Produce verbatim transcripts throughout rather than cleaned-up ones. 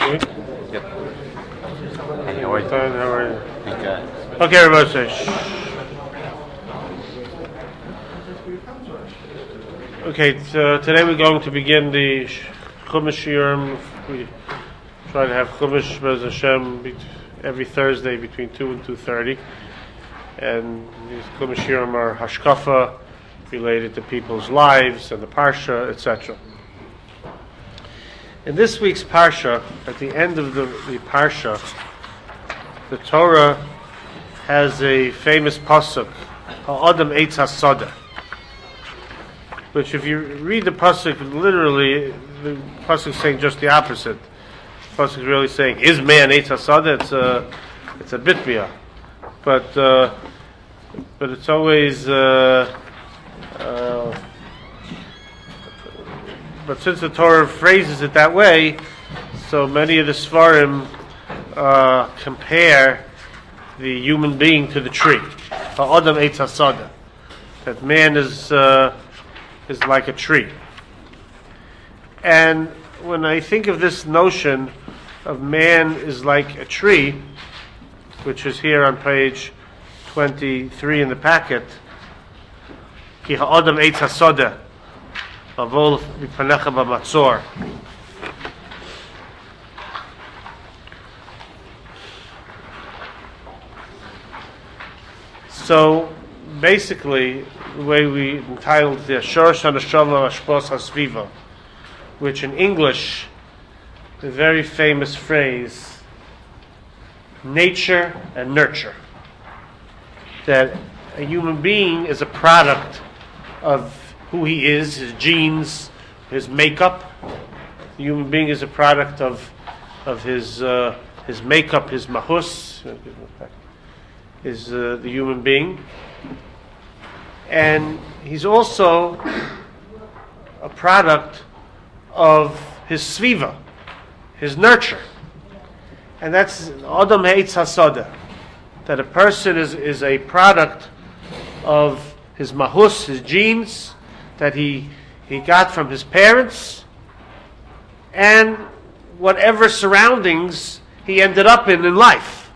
Yep. Hey, how are you? Fine, how are you? Okay. Okay, everybody say shh. Okay, so today we're going to begin the Chumash Shiurim. We try to have Chumash Bez Hashem be- every Thursday between two and two thirty, and these Chumash Shiurim are hashkafa related to people's lives and the parsha, et cetera. In this week's parsha, at the end of the, the parsha, the Torah has a famous pasuk, Ha'adam Eitz HaSadah, which if you read the pasuk literally, the pasuk is saying just the opposite. The pasuk is really saying, is man Eitz HaSadah? It's a, it's a bitmiyah. But, uh, but it's always, uh, uh, but since the Torah phrases it that way, so many of the Svarim uh, compare the human being to the tree. Ha'adam Eitz HaSadah. That man is uh, is like a tree. And when I think of this notion of man is like a tree, which is here on page twenty-three in the packet, Ki ha'adam Eitz HaSadah Avol mipanecha b'matzor. So basically, the way we entitled the Shorosh HaNeshama Hashpos HaSviva, which in English, the very famous phrase, nature and nurture. That a human being is a product of who he is, his genes, his makeup. The human being is a product of of his uh, his makeup, his mahus, is uh, the human being, and he's also a product of his sviva, his nurture, and that's Adam Eitz HaSadah. That a person is is a product of his mahus, his genes, that he he got from his parents, and whatever surroundings he ended up in in life.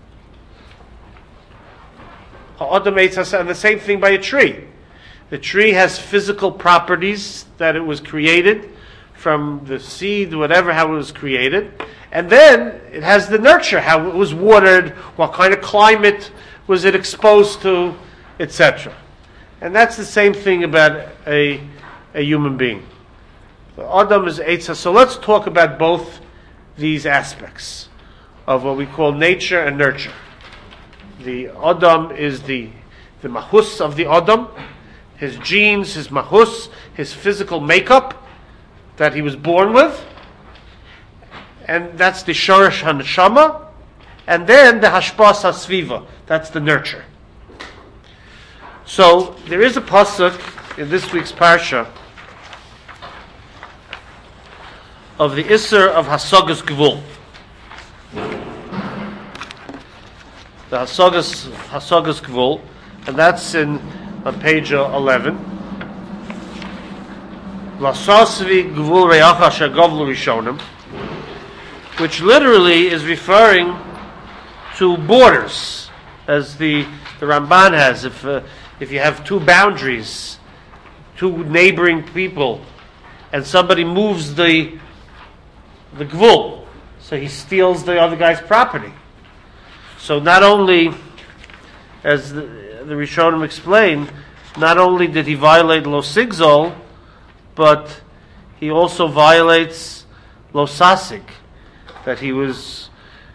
And the same thing by a tree. The tree has physical properties that it was created from the seed, whatever, how it was created. And then it has the nurture, how it was watered, what kind of climate was it exposed to, et cetera. And that's the same thing about a a human being. The Adam is Eitz. So let's talk about both these aspects of what we call nature and nurture. The Adam is the the mahus of the Adam, his genes, his mahus, his physical makeup that he was born with, and that's the Shorosh HaNeshama, and then the Hashpas HaSviva, that's the nurture. So there is a pasuk in this week's parsha of the Isser of Hasagas Gvul. The Hasagas Hasagas Gvul, and that's in on page eleven. Lasasvi Gvul Reacha Shagavlu Rishonim, which literally is referring to borders, as the the Ramban has. If uh, if you have two boundaries, two neighboring people, and somebody moves the the gvul, so he steals the other guy's property. So not only, as the, the Rishonim explained, not only did he violate lo sigzol, but he also violates lo sasig, that he was,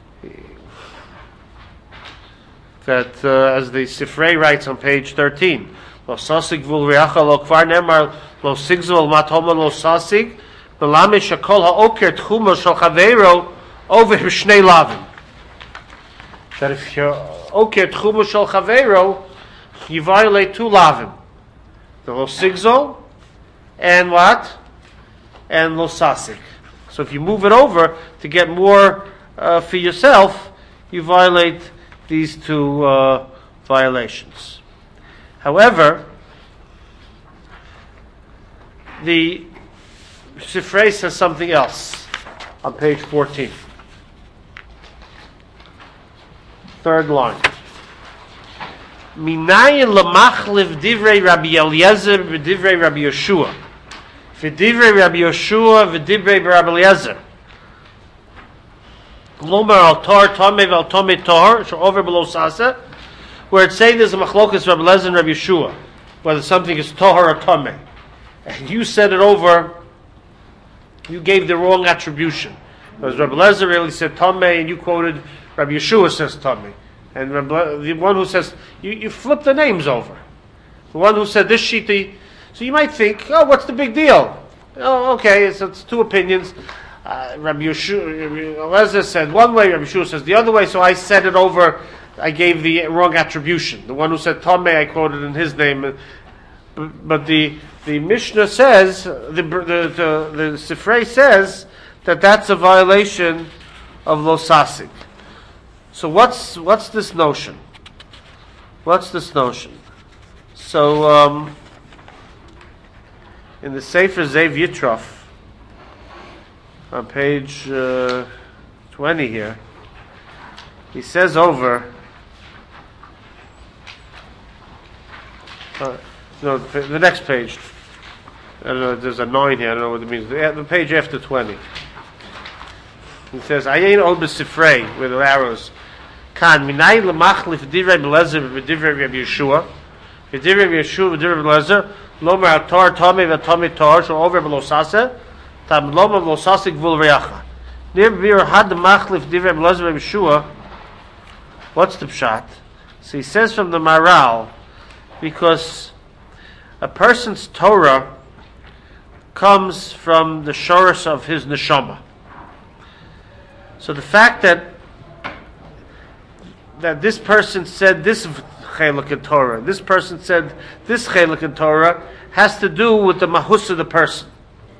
that uh, as the Sifrei writes on page thirteen, lo sasig vul reacha lo kvar nemar lo sigzol matoma lo sasig belame shakol ha'oker tchuma shel chaveiro over shnei lavim. That if you're oker tchuma shel chaveiro, you violate two lavim, the lo sigzol and what? And lo sasig. So if you move it over to get more uh, for yourself, you violate these two uh, violations. However, the Sifrei says something else on page fourteen. third line. Minayin lamachliv divrei Rabbi Eliezer v'divrei Rabbi Yeshua. V'divrei Rabbi Yeshua v'divrei Rabbi Eliezer. Glomar al tar tamei val tamei tar over below sasa, where it's saying there's a machlokas Rabbi Eliezer and Rabbi Yeshua, whether something is tahar or tamei. And you said it over, you gave the wrong attribution. Because Rabbi Eliezer really said tamei, and you quoted Rabbi Yeshua says tamei. And Rabbi, the one who says, you, you flip the names over. The one who said this shiti, so you might think, oh, what's the big deal? Oh, okay, it's, it's two opinions. Uh, Rabbi Yeshua said one way, Rabbi Yeshua says the other way, so I said it over, I gave the wrong attribution. The one who said tamei, I quoted in his name. But, but the the Mishnah says, the the the, the Sifrei says, that that's a violation of Lo Sasig. So what's what's this notion? What's this notion? So um, in the Sefer Zev Yitrof, on page uh, twenty here, he says over. Uh, no, the next page. I don't know. There's a nine here. I don't know what it means. The, the page after twenty. He says, "Ayin od b'sifrei," with the arrows. Kan minay lemachlif divrei Eliezer v'divrei Rabbi Yeshua, v'divrei Rabbi Yeshua v'divrei Eliezer, lomer atar tamei v'tamei tar shel over below sasa, tam lomer below sasa gvul reyacha. Near bir had the machlif divrei Eliezer Rabbi Yeshua. What's the pshat? So he says from the Maral, because a person's Torah comes from the shorus of his neshama. So the fact that that this person said this chelik in Torah, this person said this chelik in Torah, has to do with the mahus of the person.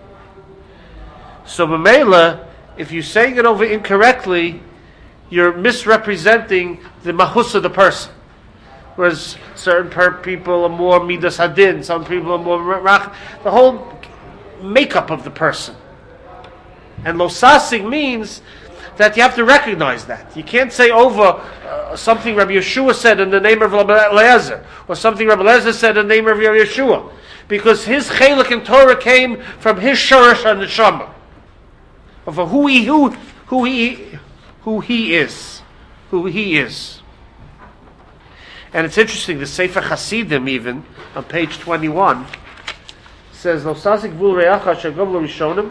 So b'meila, if you're saying it over incorrectly, you're misrepresenting the mahus of the person. Whereas certain per- people are more midas hadin, some people are more rach, the whole makeup of the person. And lo sasig means that you have to recognize that. You can't say over uh, something Rabbi Yeshua said in the name of Rabbi Eliezer, or something Rabbi Eliezer said in the name of Rabbi Yeshua, because his chelik in Torah came from his shorish and neshama, of who he who who he who he is, who he is. And it's interesting. The Sefer Hasidim, even on page twenty-one, says Lo sasik vul reyacha shagov lo rishonim.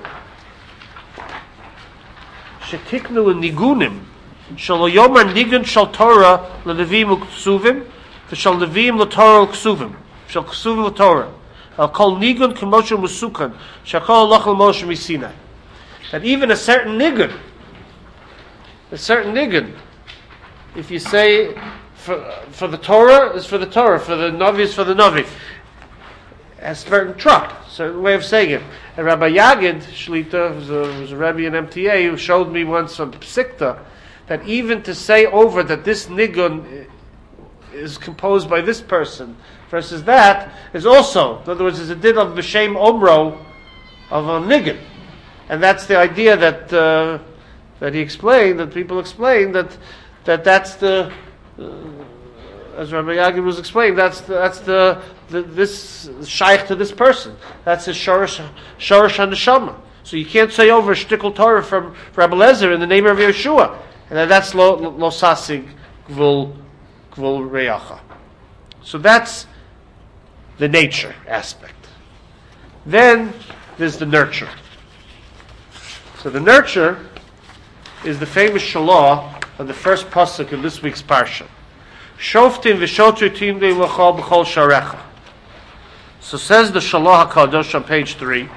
Shetiknu nigunim shal yomar nigun shal Torah leLevim u'ksuvim v'shal Levim l'Torah u'ksuvim shal ksuvim l'Torah al kol nigun k'moshe musukan shakol lachal Moshe misinai. That even a certain nigun, a certain nigun, if you say for, for the Torah is for the Torah, for the Navi is for the Navi, has a certain truck, certain way of saying it. And Rabbi Yagid Shlita, who's a, who's a Rebbe in M T A, who showed me once from Psikta, that even to say over that this nigun is composed by this person versus that is also, in other words, is a din of b'shem omro of a nigun, and that's the idea that uh, that he explained, that people explained that that that's the. Uh, as Rabbi Yagid was explaining, that's the, that's the, the this shaykh to this person. That's his shorish shorish and neshama. So you can't say over shtickle Torah from Rabbi Eliezer in the name of Yeshua, and that's lo lo sasig gvul gvul reyacha. So that's the nature aspect. Then there's the nurture. So the nurture is the famous shalah of the first pasuk in this week's parsha. Shoftim v'shotrim le'lachal b'chol sharecha. So says the Shalah HaKadosh on page three,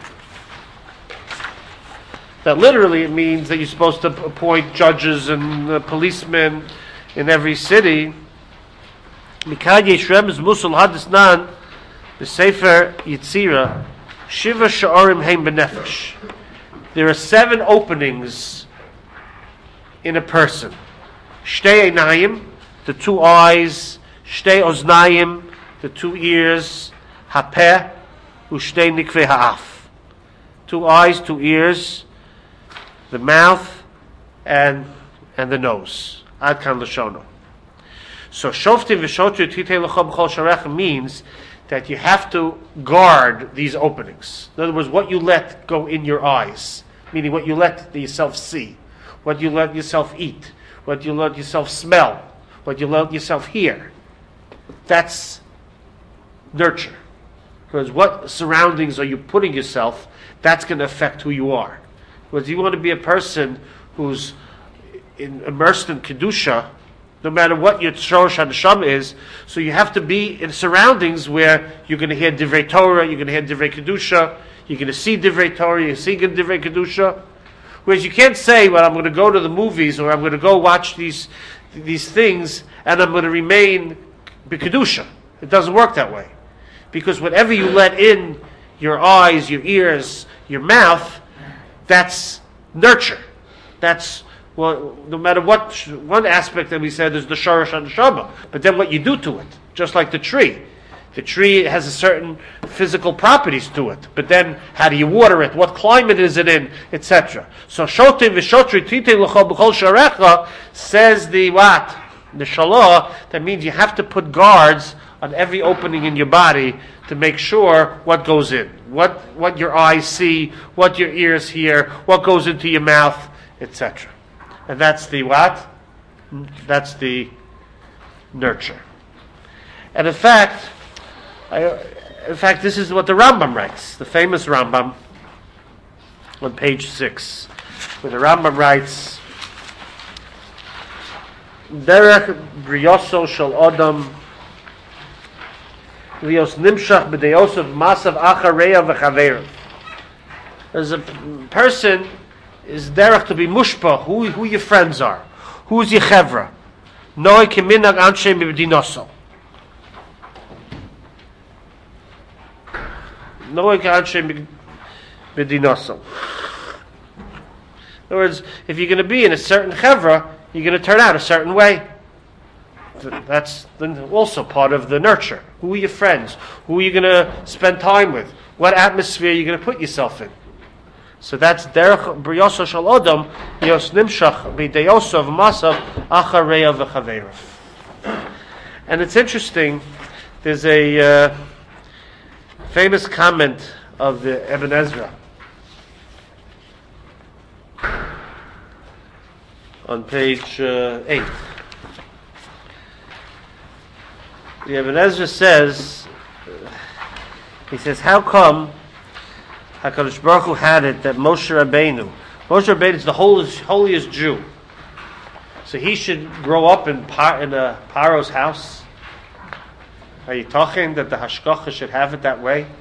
that literally it means that you're supposed to appoint judges and uh, policemen in every city. Mikad Yeshrem is Musul Hadisnan, the Sefer Yitzira, Shiva Sha'arim Heim B'nefesh. There are seven openings in a person. Shtei Einayim, the two eyes, Shtei Oznayim, the two ears, Hapeh, Ushtei Nikvei Ha'af. Two eyes, two ears, the mouth, and and the nose. Ad kan Lashono. So shoftim v'shotru titei l'cha b'chol sharecha means that you have to guard these openings. In other words, what you let go in your eyes, meaning what you let yourself see, what you let yourself eat, what you let yourself smell, what you let yourself hear. That's nurture. Because what surroundings are you putting yourself, that's going to affect who you are. Because you want to be a person who's in, immersed in Kedusha, no matter what your Shorosh HaNeshama is, so you have to be in surroundings where you're going to hear Divrei Torah, you're going to hear Divrei Kedusha, you're going to see Divrei Torah, you're seeing Divrei Kedusha. Whereas you can't say, well, I'm going to go to the movies or I'm going to go watch these these things and I'm going to remain B'Kedusha. It doesn't work that way. Because whatever you let in your eyes, your ears, your mouth, that's nurture. That's, well, no matter what, one aspect that we said is the Shorosh HaNeshama, but then what you do to it, just like the tree. The tree has a certain physical properties to it, but then how do you water it? What climate is it in, et cetera. So shotim v'shotri titei l'cha b'chol sharecha says the what? The shalah. That means you have to put guards on every opening in your body to make sure what goes in, what what your eyes see, what your ears hear, what goes into your mouth, et cetera. And that's the what? That's the nurture. And in fact, I, in fact, this is what the Rambam writes, the famous Rambam, on page six, where the Rambam writes, Derech briyoso shel odam lios nimshach b'deyosav masav achareya v'chaveirav. As a person is derech to be mushpa, who who your friends are, who's your chevra, noi keminag anshe mibdinoso. Noi keanshe mibdinoso. In other words, if you're going to be in a certain chevra, you're going to turn out a certain way. That's also part of the nurture. Who are your friends? Who are you going to spend time with? What atmosphere are you going to put yourself in? So that's derech briyoso shel odam yos nimshach b'deyosav masav achareya v'chaveirav. And it's interesting. There's a uh, famous comment of the Ibn Ezra on page uh, eight. The Ibn Ezra says, he says, how come HaKadosh Baruch Hu had it that Moshe Rabbeinu, Moshe Rabbeinu is the holiest, holiest Jew, so he should grow up in, Par, in a Paro's house? Are you talking that the Hashgacha should have it that way?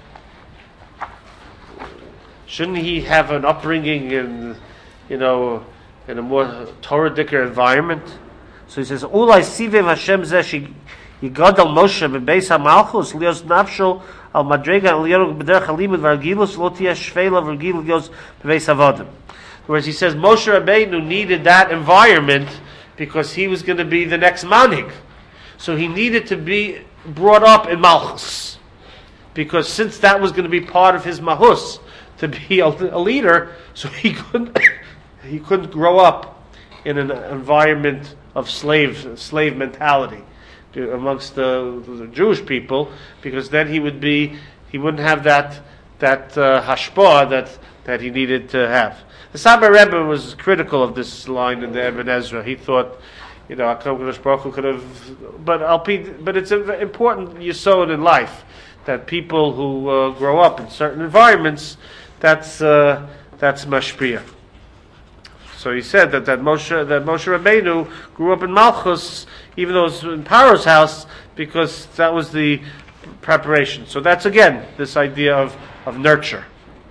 Shouldn't he have an upbringing in, you know, in a more Torah-dicker environment? So he says, Ulai Sivev Hashem Zeh Yigadal Moshe bebeis hamalchus lios nafsho al madrega al yorog b'derech halimud v'argilus lo tiyeh shveila v'argil lios bebeis havadim. Whereas he says Moshe Rabbeinu needed that environment because he was going to be the next manig. So he needed to be brought up in malchus, because since that was going to be part of his mahus to be a, a leader, so he couldn't he couldn't grow up in an environment of slave slave mentality amongst the, the Jewish people, because then he would be he wouldn't have that that uh, hashpah that that he needed to have. The Sabra Rebbe was critical of this line in the Ibn Ezra. He thought, you know, HaKadosh Baruch Hu could have, but but it's an important yesod in life that people who uh, grow up in certain environments, that's uh, that's mashpia. So he said that, that Moshe that Moshe Rabbeinu grew up in Malchus, even though it was in Paro's house, because that was the preparation. So that's again this idea of, of nurture.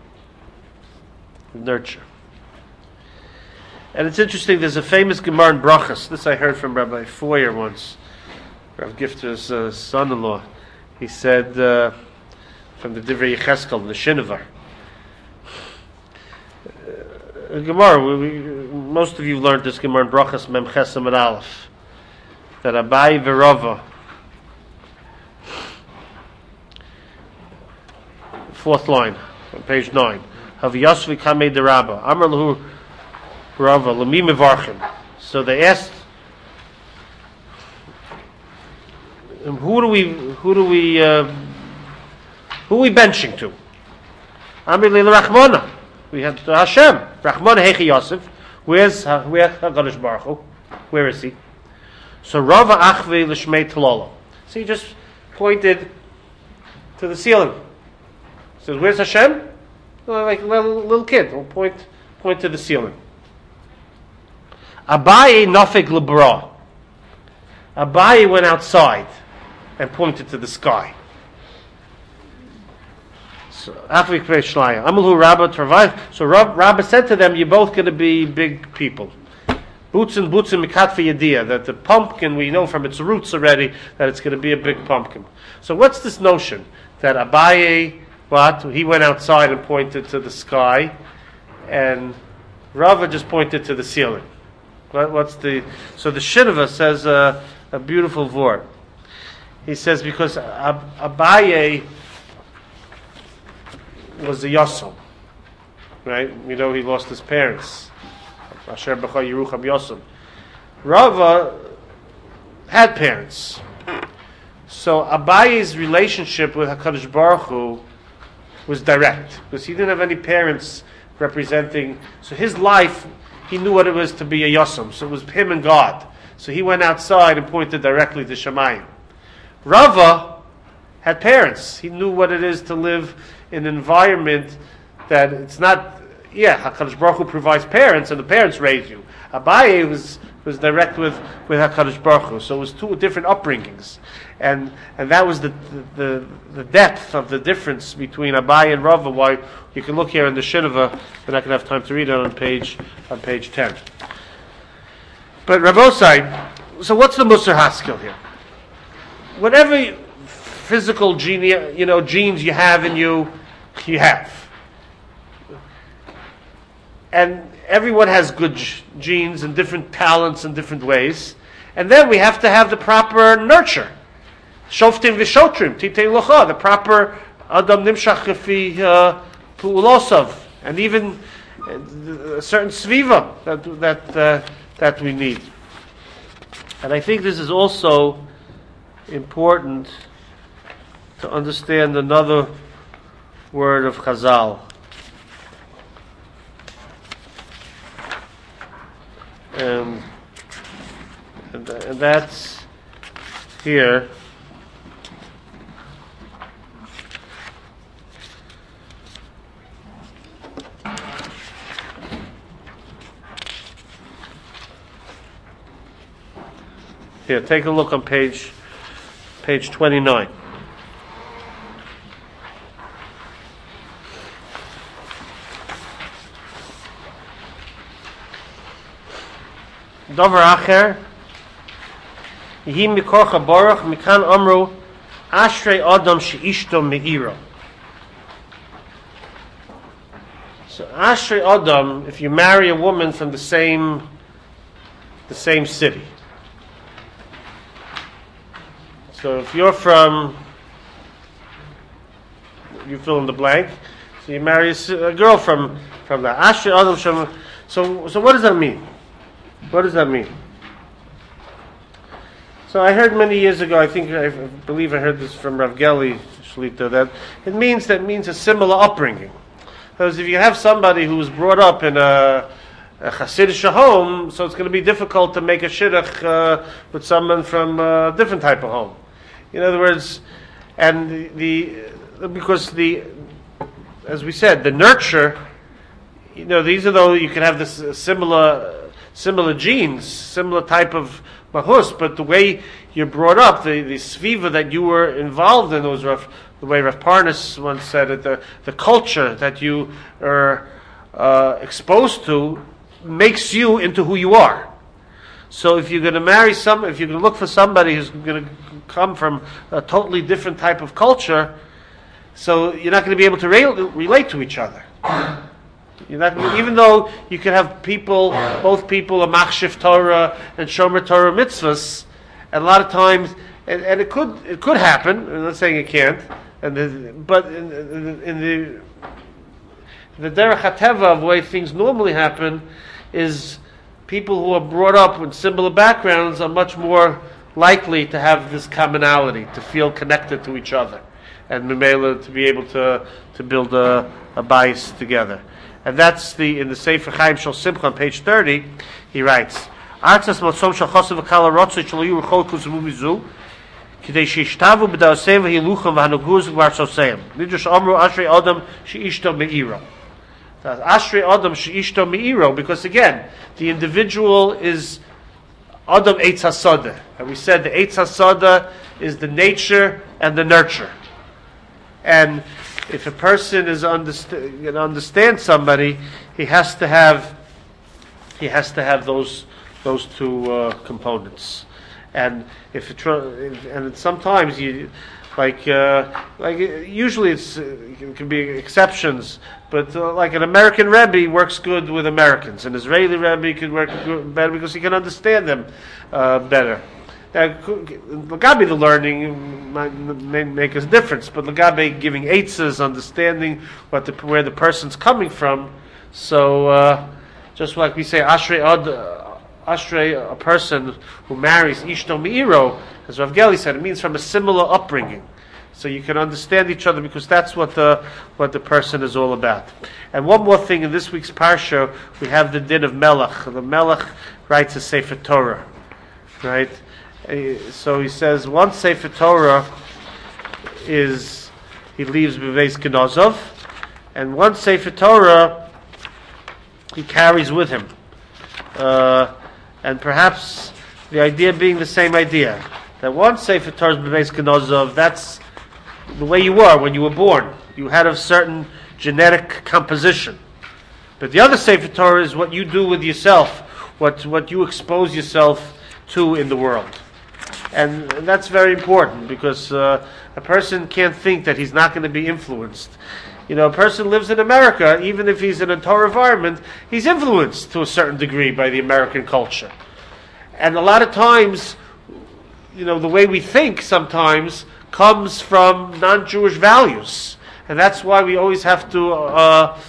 Nurture. And it's interesting, there's a famous Gemara in Brachas. This I heard from Rabbi Foyer once, Rav Gifter's uh, son-in-law. He said, uh, from the Divrei Yecheskel, the Shinovar. Uh, Gemara, we, we, most of you learned this Gemara in Brachas, Mem Chesam and Aleph. That Abai Verova, fourth line, on page nine. Hav Yosvi Kamei de Rabba. Amar Lahu Rava, Lemi Mevarchim. So they asked who do we who do we uh, who are we benching to? Amri Leila Rachmana. We have to Hashem. Rachmana Hechi Yosef. Where's where HaKadosh Baruch Hu? Where is he? So Rava Achve L'Shmei Tlolo. So he just pointed to the ceiling. He says, "Where's Hashem?" Like a little, little kid. He'll point point to the ceiling. Abaye Nafik Lebra. Abaye went outside and pointed to the sky. So So Rabba said to them, "You're both going to be big people." Boots and boots and mikatva yediyah. That the pumpkin, we know from its roots already that it's going to be a big pumpkin. So what's this notion that Abaye, what he went outside and pointed to the sky, and Rava just pointed to the ceiling? What, what's the so the Shinava says a, a beautiful word. He says because Ab, Abaye was a Yosem, right? You know he lost his parents. Asher B'cha Yerucham Yosem. Rava had parents. So Abaye's relationship with HaKadosh Baruch Hu was direct, because he didn't have any parents representing. So his life, he knew what it was to be a Yosem. So it was him and God. So he went outside and pointed directly to Shemayim. Rava had parents. He knew what it is to live in an environment that it's not, yeah, HaKadosh Baruch Hu provides parents and the parents raise you. Abaye was, was direct with, with HaKadosh Baruch Hu. So it was two different upbringings. And and that was the, the, the depth of the difference between Abaye and Rava. Why you can look here in the Shinava, we're not going to have time to read it on page, on page ten. But Rabosai, so what's the Musar Haskell here? Whatever physical gene, you know, genes you have in you, you have. And everyone has good g- genes and different talents in different ways. And then we have to have the proper nurture. Shoftim v'shotrim, titei locha, the proper adam nimshach kefi pu'ulosav, and even a certain sviva that that uh, that we need. And I think this is also important to understand another word of Chazal. Um, and, and that's here. Here, take a look on page page twenty-nine. Dover acher, Yehi mikor chaborach mikan amru ashrei adam sheishto meira. So ashrei adam, if you marry a woman from the same the same city. So if you're from, you fill in the blank. So you marry a girl from from the Asher Adam Shem. So so what does that mean? What does that mean? So I heard many years ago. I think I believe I heard this from Rav Geli Shlita, that it means that means a similar upbringing. Because if you have somebody who was brought up in a a Hasidic home, so it's going to be difficult to make a shidduch uh, with someone from a different type of home. In other words, and the, the because the, as we said, the nurture, you know, these are though you can have this uh, similar similar genes, similar type of mahus, but the way you're brought up, the the sviva that you were involved in, was Rav, the way Rav Parnas once said it, the the culture that you are uh, exposed to makes you into who you are. So if you're going to marry some, if you're going to look for somebody who's going to come from a totally different type of culture, so you're not going to be able to re- relate to each other. You're not gonna, even though you can have people, both people, a machshiv Torah and shomer Torah mitzvahs, and a lot of times, and, and it could it could happen. I'm not saying it can't, and the, but in, in, in the the derech hateva of the way things normally happen is people who are brought up with similar backgrounds are much more likely to have this commonality, to feel connected to each other, and Mimela to be able to to build a, a bias together. And that's the in the Sefer Chaim Shel Simcha on page thirty. He writes, "Artzas matzom shel chosav v'kala rotzei shel yiru chol kuzmu mizu, kidei sheishtavu b'daoseim v'hilucham v'hanuguz v'artzoseim. Nidrash amru ashrei adam sheishto me'iro." Ashrei adam sheishto me'iro, because again, the individual is Adam Eitz HaSodeh. And we said the Eitz HaSodeh is the nature and the nurture. And if a person is understand, you know, understand somebody, he has to have he has to have those those two uh, components. And if it, and sometimes you like uh, like usually it's it can be exceptions, but uh, like an American Rebbe works good with Americans, an Israeli Rebbe can work good, better because he can understand them uh, better. Now, Lagabe the learning might may make a difference, but Lagabe giving eitzes, understanding what the, where the person's coming from. So uh, just like we say, Ashrei Ad, Ashrei, a person who marries Ishto Me'iro, as Rav Geli said, it means from a similar upbringing. So you can understand each other because that's what the what the person is all about. And one more thing, in this week's parsha, we have the din of Melech. The Melech writes a Sefer Torah, right? So he says one Sefer Torah is he leaves Beveis Genozov, and one Sefer Torah he carries with him, uh, and perhaps the idea being the same idea, that one Sefer Torah is Beveis Genozov. That's the way you were when you were born. You had a certain genetic composition, but the other Sefer Torah is what you do with yourself, what what you expose yourself to in the world. And that's very important because uh, a person can't think that he's not going to be influenced. You know, a person lives in America, even if he's in a Torah environment, he's influenced to a certain degree by the American culture. And a lot of times, you know, the way we think sometimes comes from non-Jewish values. And that's why we always have to uh,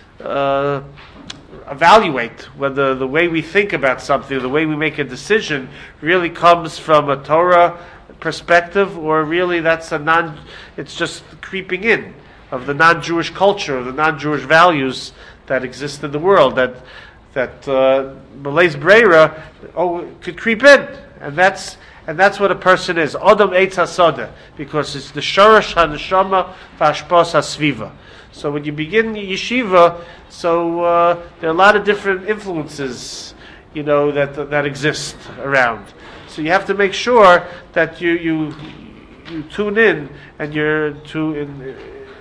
uh, evaluate whether the way we think about something, the way we make a decision, really comes from a Torah perspective, or really that's a non, it's just creeping in of the non-Jewish culture, of the non-Jewish values that exist in the world, that that uh, Malays Breira oh, could creep in. And that's and that's what a person is. Adam Eitz HaSodeh, because it's the Shorash HaNeshama V'Hashpos HaSviva. So when you begin yeshiva, so uh, there are a lot of different influences, you know, that that exist around. So you have to make sure that you you you tune in and you're to in,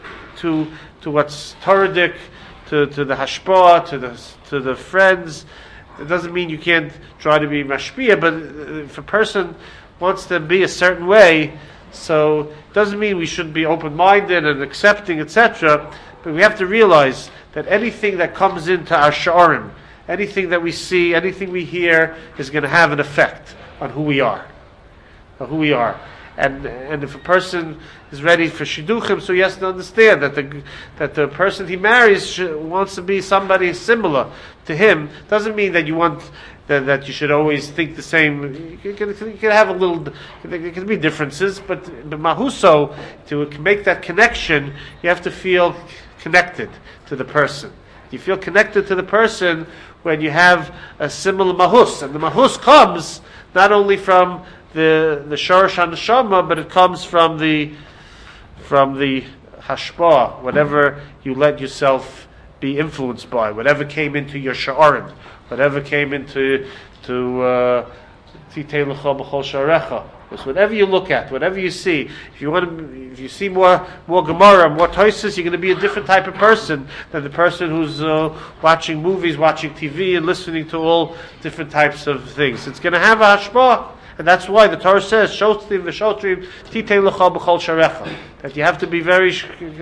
to to what's Toradic, to to the hashpah, to the to the friends. It doesn't mean you can't try to be mashpia, but if a person wants to be a certain way, so it doesn't mean we should be open-minded and accepting, et cetera. But we have to realize that anything that comes into our sha'arim, anything that we see, anything we hear, is going to have an effect on who we are, on who we are. And and if a person is ready for shidduchim, so he has to understand that the that the person he marries sh- wants to be somebody similar to him. Doesn't mean that you want that, that you should always think the same. You can, you can have a little. There can be differences, but but mahuso, to make that connection, you have to feel connected to the person. You feel connected to the person when you have a similar mahus, and the mahus comes not only from the the Shorosh HaNeshama, but it comes from the from the hashpah, whatever you let yourself be influenced by, whatever came into your sha'arim, whatever came into to Titei L'cha B'chol Sha'arecha. Whatever you look at, whatever you see, if you want to, if you see more more Gemara, more Toises, you're going to be a different type of person than the person who's uh, watching movies, watching T V, and listening to all different types of things. It's going to have a hashpah. And that's why the Torah says, "Shotrim v'shotrim titei l'cha b'chol sharecha." That you have to be very uh,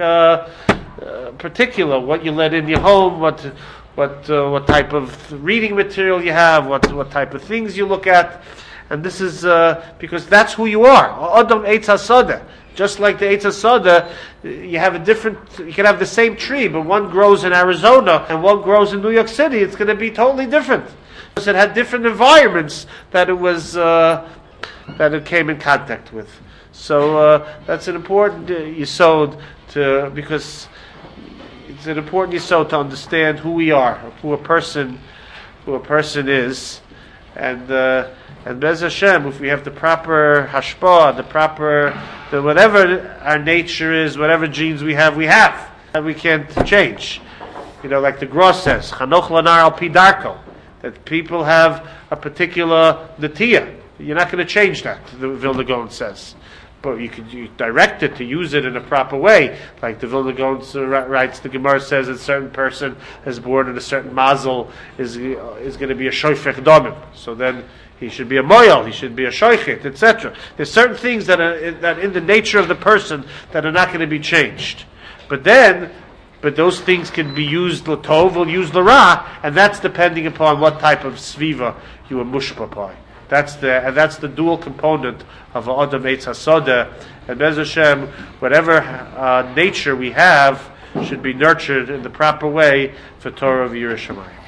uh, particular what you let in your home, what what uh, what type of reading material you have, what what type of things you look at, and this is uh, because that's who you are. Adam Eitz HaSodeh. Just like the Eitz HaSodeh, you have a different. You can have the same tree, but one grows in Arizona and one grows in New York City. It's going to be totally different. It had different environments that it was uh, that it came in contact with. So uh, that's an important uh, yesod to, because it's an important yesod to understand who we are, who a person, who a person is, and uh, and Bez Hashem, if we have the proper hashpah, the proper, the whatever our nature is, whatever genes we have, we have, and we can't change. You know, like the Gross says, Chanoch lanar al pi darko, that people have a particular netiya. You're not going to change that, the Vilna Gaon says. But you could you direct it to use it in a proper way. Like the Vilna Gaon writes, the Gemara says a certain person is born in a certain mazel is is going to be a shoifech domim. So then he should be a moyal, he should be a shoichet, et cetera. There's certain things that are that in the nature of the person that are not going to be changed. But then, but those things can be used l'tov or used l'ra, and that's depending upon what type of sviva you are mushpa by. That's the and that's the dual component of Adam Eitz Hasoda. And Bez Hashem, whatever uh, nature we have should be nurtured in the proper way for Torah of Yerushalayim.